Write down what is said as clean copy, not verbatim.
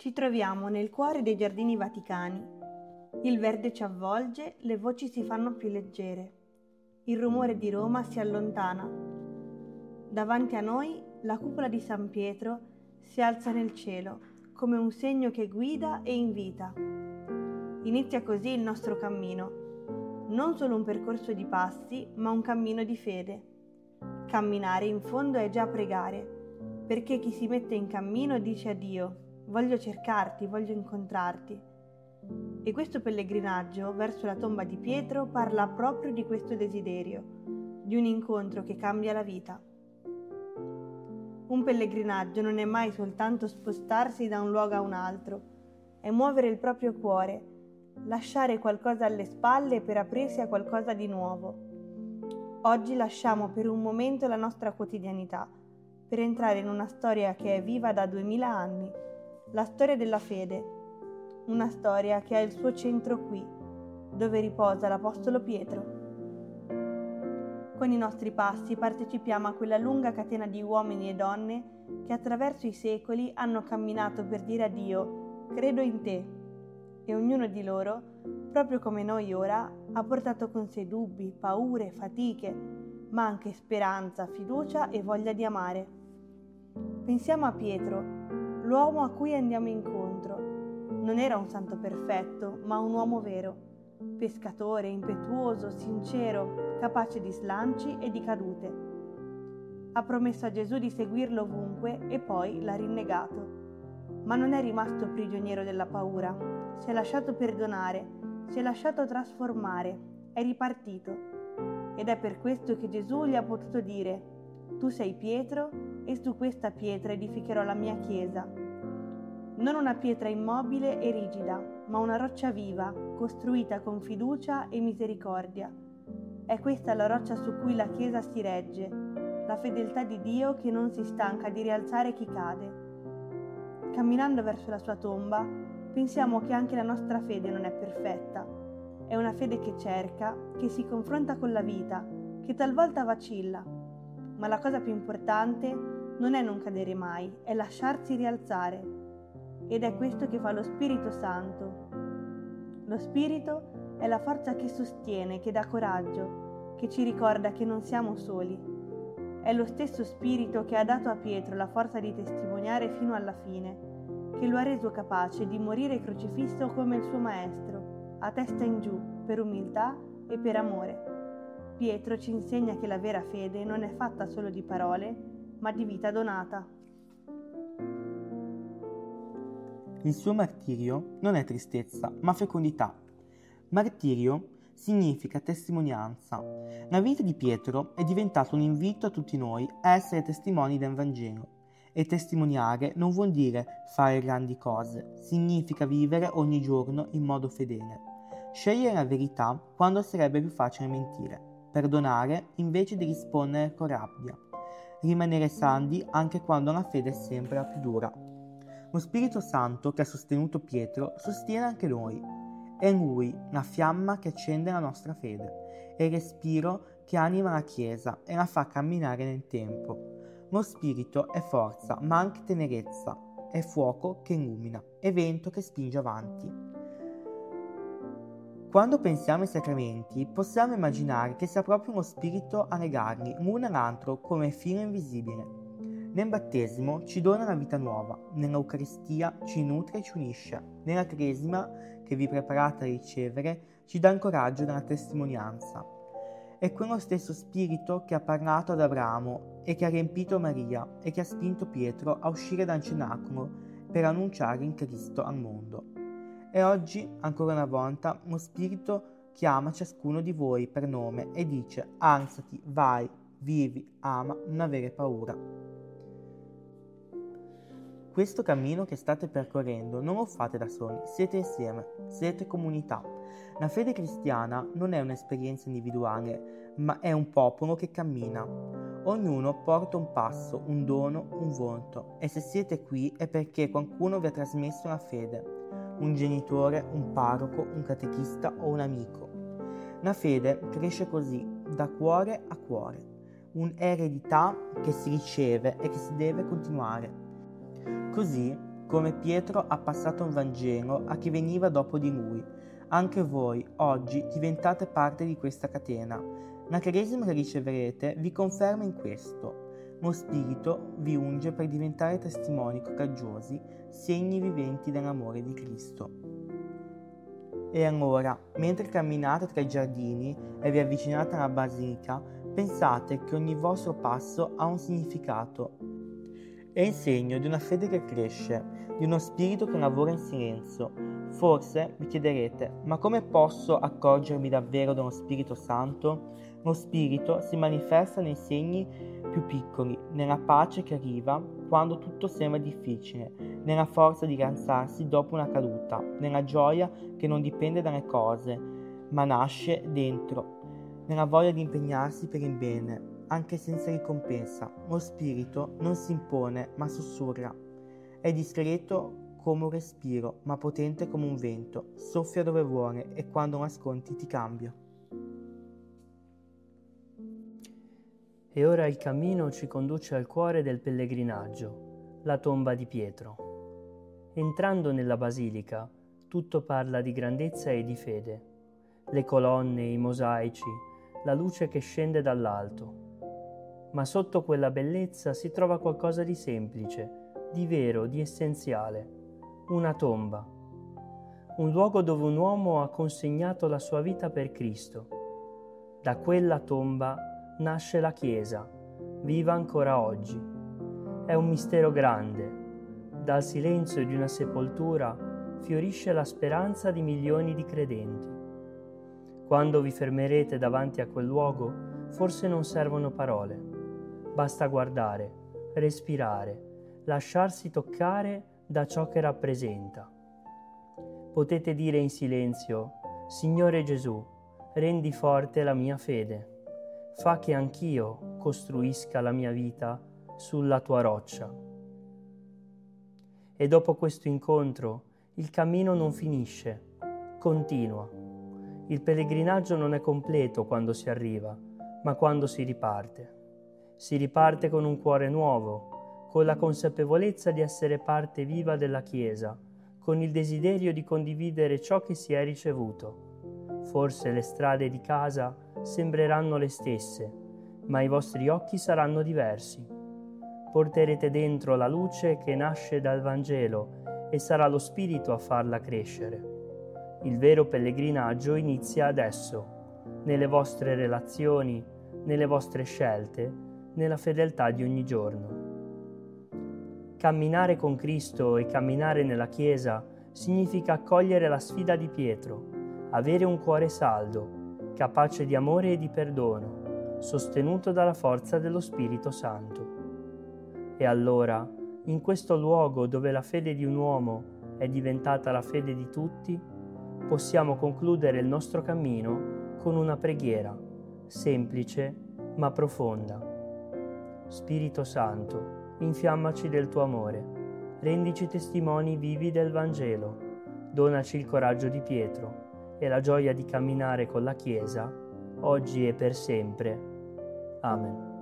Ci troviamo nel cuore dei Giardini Vaticani. Il verde ci avvolge, le voci si fanno più leggere. Il rumore di Roma si allontana. Davanti a noi la cupola di San Pietro si alza nel cielo, come un segno che guida e invita. Inizia così il nostro cammino, non solo un percorso di passi, ma un cammino di fede. Camminare in fondo è già pregare, perché chi si mette in cammino dice a Dio: voglio cercarti, voglio incontrarti. E questo pellegrinaggio verso la tomba di Pietro parla proprio di questo desiderio, di un incontro che cambia la vita. Un pellegrinaggio non è mai soltanto spostarsi da un luogo a un altro, è muovere il proprio cuore, lasciare qualcosa alle spalle per aprirsi a qualcosa di nuovo. Oggi lasciamo per un momento la nostra quotidianità, per entrare in una storia che è viva da 2000 anni, la storia della fede, una storia che ha il suo centro qui, dove riposa l'Apostolo Pietro. Con i nostri passi partecipiamo a quella lunga catena di uomini e donne che attraverso i secoli hanno camminato per dire a Dio: credo in te. E ognuno di loro, proprio come noi ora, ha portato con sé dubbi, paure, fatiche, ma anche speranza, fiducia e voglia di amare. Pensiamo a Pietro, l'uomo a cui andiamo incontro. Non era un santo perfetto, ma un uomo vero, pescatore, impetuoso, sincero, capace di slanci e di cadute. Ha promesso a Gesù di seguirlo ovunque e poi l'ha rinnegato. Ma non è rimasto prigioniero della paura, si è lasciato perdonare, si è lasciato trasformare, è ripartito. Ed è per questo che Gesù gli ha potuto dire: tu sei Pietro e su questa pietra edificherò la mia chiesa. Non una pietra immobile e rigida, ma una roccia viva, costruita con fiducia e misericordia. È questa la roccia su cui la chiesa si regge, la fedeltà di Dio che non si stanca di rialzare chi cade. Camminando verso la sua tomba, pensiamo che anche la nostra fede non è perfetta. È una fede che cerca, che si confronta con la vita, che talvolta vacilla. Ma la cosa più importante non è non cadere mai, è lasciarsi rialzare. Ed è questo che fa lo Spirito Santo. Lo Spirito è la forza che sostiene, che dà coraggio, che ci ricorda che non siamo soli. È lo stesso Spirito che ha dato a Pietro la forza di testimoniare fino alla fine, che lo ha reso capace di morire crocifisso come il suo Maestro, a testa in giù, per umiltà e per amore. Pietro ci insegna che la vera fede non è fatta solo di parole, ma di vita donata. Il suo martirio non è tristezza, ma fecondità. Martirio significa testimonianza. La vita di Pietro è diventata un invito a tutti noi a essere testimoni del Vangelo. E testimoniare non vuol dire fare grandi cose, significa vivere ogni giorno in modo fedele. Scegliere la verità quando sarebbe più facile mentire. Perdonare invece di rispondere con rabbia. Rimanere saldi anche quando la fede sembra più dura. Lo Spirito Santo che ha sostenuto Pietro sostiene anche noi. È Lui la fiamma che accende la nostra fede, è il respiro che anima la Chiesa e la fa camminare nel tempo. Lo Spirito è forza, ma anche tenerezza, è fuoco che illumina, è vento che spinge avanti. Quando pensiamo ai sacramenti, possiamo immaginare che sia proprio lo Spirito a legarli l'uno all'altro come filo invisibile. Nel battesimo ci dona la vita nuova, nell'Eucaristia ci nutre e ci unisce, nella Cresima che vi preparate a ricevere ci dà il coraggio della testimonianza. È quello stesso Spirito che ha parlato ad Abramo e che ha riempito Maria e che ha spinto Pietro a uscire dal cenacolo per annunciare in Cristo al mondo. E oggi, ancora una volta, lo Spirito chiama ciascuno di voi per nome e dice: alzati, vai, vivi, ama, non avere paura. Questo cammino che state percorrendo non lo fate da soli, siete insieme, siete comunità. La fede cristiana non è un'esperienza individuale, ma è un popolo che cammina. Ognuno porta un passo, un dono, un volto, e se siete qui è perché qualcuno vi ha trasmesso la fede, un genitore, un parroco, un catechista o un amico. La fede cresce così, da cuore a cuore, un'eredità che si riceve e che si deve continuare. Così, come Pietro ha passato un Vangelo a chi veniva dopo di lui. Anche voi, oggi, diventate parte di questa catena. La Cresima che riceverete vi conferma in questo. Lo Spirito vi unge per diventare testimoni coraggiosi, segni viventi dell'amore di Cristo. E allora, mentre camminate tra i giardini e vi avvicinate alla basilica, pensate che ogni vostro passo ha un significato. È il segno di una fede che cresce, di uno spirito che lavora in silenzio. Forse vi chiederete, ma come posso accorgermi davvero dello Spirito Santo? Lo Spirito si manifesta nei segni più piccoli, nella pace che arriva quando tutto sembra difficile, nella forza di rialzarsi dopo una caduta, nella gioia che non dipende dalle cose, ma nasce dentro, nella voglia di impegnarsi per il bene, anche senza ricompensa. Lo Spirito non si impone, ma sussurra. È discreto come un respiro, ma potente come un vento. Soffia dove vuole e quando lo ascolti ti cambia. E ora il cammino ci conduce al cuore del pellegrinaggio, la tomba di Pietro. Entrando nella basilica, tutto parla di grandezza e di fede. Le colonne, i mosaici, la luce che scende dall'alto. Ma sotto quella bellezza si trova qualcosa di semplice, di vero, di essenziale. Una tomba. Un luogo dove un uomo ha consegnato la sua vita per Cristo. Da quella tomba nasce la Chiesa, viva ancora oggi. È un mistero grande. Dal silenzio di una sepoltura fiorisce la speranza di milioni di credenti. Quando vi fermerete davanti a quel luogo, forse non servono parole. Basta guardare, respirare, lasciarsi toccare da ciò che rappresenta. Potete dire in silenzio: Signore Gesù, rendi forte la mia fede. Fa che anch'io costruisca la mia vita sulla tua roccia. E dopo questo incontro il cammino non finisce, continua. Il pellegrinaggio non è completo quando si arriva, ma quando si riparte. Si riparte con un cuore nuovo, con la consapevolezza di essere parte viva della Chiesa, con il desiderio di condividere ciò che si è ricevuto. Forse le strade di casa sembreranno le stesse, ma i vostri occhi saranno diversi. Porterete dentro la luce che nasce dal Vangelo e sarà lo Spirito a farla crescere. Il vero pellegrinaggio inizia adesso, nelle vostre relazioni, nelle vostre scelte, nella fedeltà di ogni giorno. Camminare con Cristo e camminare nella Chiesa significa accogliere la sfida di Pietro, avere un cuore saldo, capace di amore e di perdono, sostenuto dalla forza dello Spirito Santo. E allora, in questo luogo dove la fede di un uomo è diventata la fede di tutti, possiamo concludere il nostro cammino con una preghiera, semplice ma profonda. Spirito Santo, infiammaci del tuo amore, rendici testimoni vivi del Vangelo, donaci il coraggio di Pietro e la gioia di camminare con la Chiesa, oggi e per sempre. Amen.